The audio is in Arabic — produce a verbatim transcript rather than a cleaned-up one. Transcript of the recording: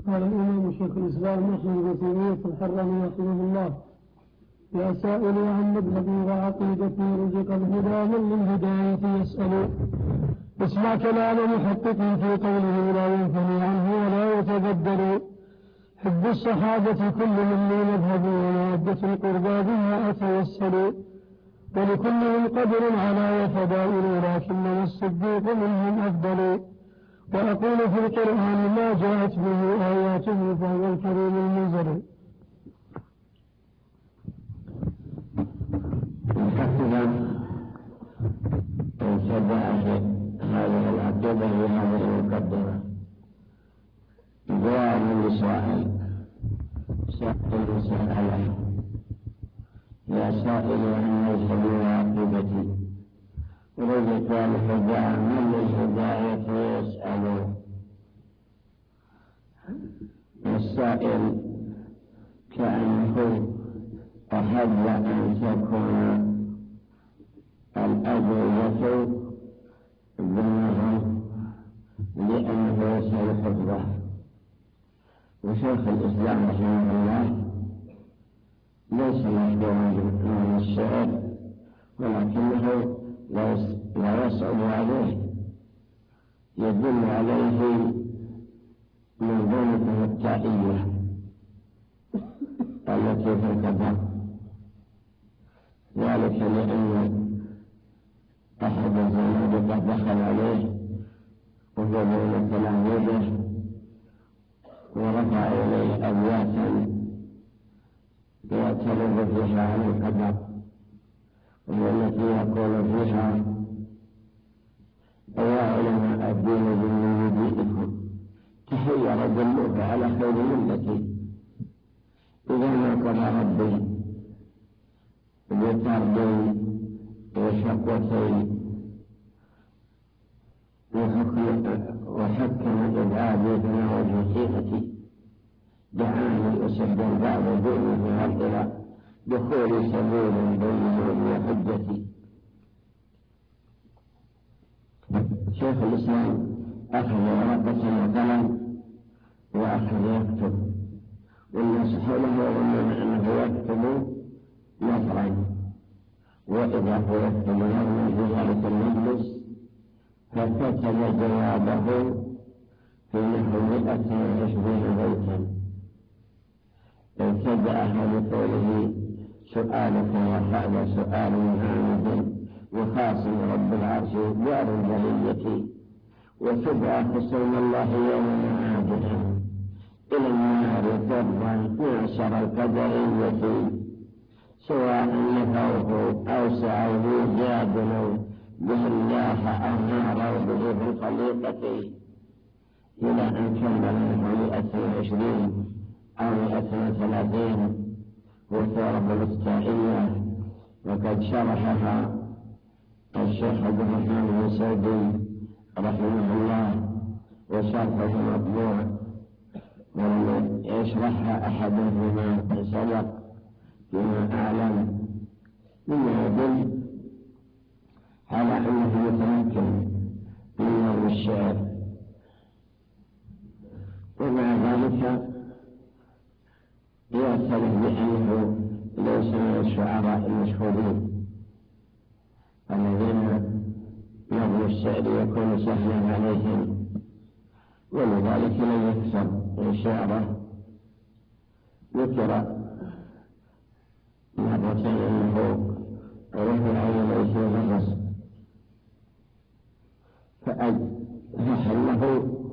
قال الإمام شيخ الإسلام أحمد بن تيمية الحراني رحمه الله: يا سائل عن مذهبي وعقيدتي رزق الهدى من للهداية يسأل. اسمع كلام محقق في قوله لا ينثني عنه ولا يتبدل. حب الصحابة كلهم لي مذهب ومودة القربى بها أتوسل. ولكلهم قدر على وفضائل لكنما الصديق منهم أفضل. وأقول في القرآن ما جاءت به آياته فهو الكريم المنزل. محققا انتبه هذه العقيدة بهذه المقدمة. جواب لسائل سائل سائله: يا سائل عن مذهبي وعقيدتي رزق الهدى من للهداية يسأل. السائل كأنه أحب أن تكون الأجوبة بالنظر لأنه يسأل حفظه. وشيخ الإسلام رحمه الله ليس مشبوها من الشعر، ولكنه لا يصعب عليه، يدل عليه منظومته التائية التي في القدر، ذلك لأن أحد الزنادقة دخل عليه وهو بين تلاميذه ورفع إليه أبياتا يعترض فيها عن القدر، وهي التي يقول فيها: يا علماء الدين من دينكم تحير دلوك على خير ملتي، إذا ما قضى ربي بطردي وشقوتي وحكم إبعادي تناول وثيقتي، دعاني أسد بعد دونه مهدرا دخول سبيل بينه وحجتي. شيخ الإسلام أخذ ورقة وقلم وأخذ يكتب، والناس حوله يظنون أنه يكتب نثرا، وإذا هو يكتب نظما في ذلك المجلس فكتب جوابه في نحو مئة وعشرين بيتا. ابتدأها بقوله: سؤالك وبعد سؤال عامد وخاصم رب العرش دار البلية، وتبعث سلم الله يوم عابدا إلى النار ضرا معشر القدرية، سواء نفوه أو سعوا جادلوا به الله أو ناروا به بالخليقة، إلى أن كمل منه مئة وعشرين أو مئة وثلاثين وثورة الإفتائية. وقد شرحها الشيخ عبد الرحمن بن سعدي رحمه الله وشرحه مطبوع، ولم يشرحها أحد مما سبق فيما أعلم، مما يدل على أنه متمكن من نظم الشعر. ومع ذلك يعترف بأنه ليس من الشعراء المشهورين الذين نظم الشعر يكون سهلا عليهم، ولذلك لم يكثر من شعره. ذكر مرة أنه رفع إليه الرسل فحله